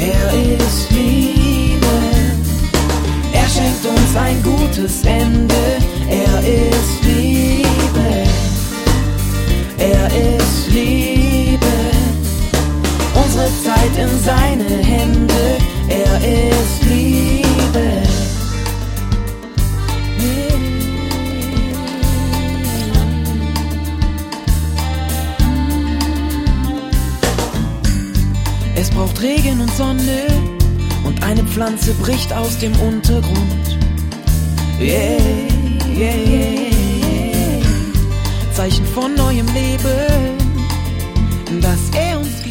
Er ist Liebe. Er schenkt uns ein gutes Ende. Er ist Liebe. Er ist Liebe. Unsere Zeit in seine Hände. Er ist Liebe. Es braucht Regen und Sonne und eine Pflanze bricht aus dem Untergrund. Yeah, yeah, yeah. Zeichen von neuem Leben, das er uns gibt.